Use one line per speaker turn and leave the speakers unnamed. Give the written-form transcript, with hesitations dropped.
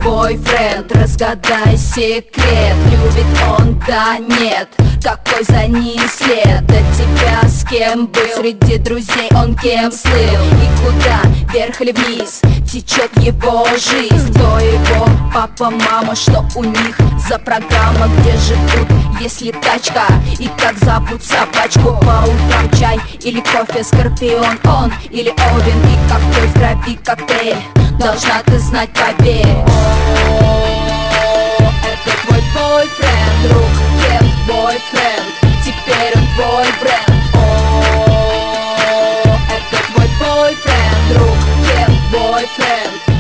бойфренд? Разгадай секрет, любит он, да нет? Какой за ним след? До тебя с кем был? Среди друзей он кем слыл? И куда, вверх или вниз, течет его жизнь? Кто его папа, мама, что у них за программа? Где живут, если тачка? И как зовут собачку? По утрам чай или кофе, Скорпион он или Овен? И какой в крови коктейль? Должна ты знать, поверь. О, это твой бойфренд, друг, кем бойфренд? Теперь он твой бренд. О, это твой бойфренд, друг, кем бойфренд?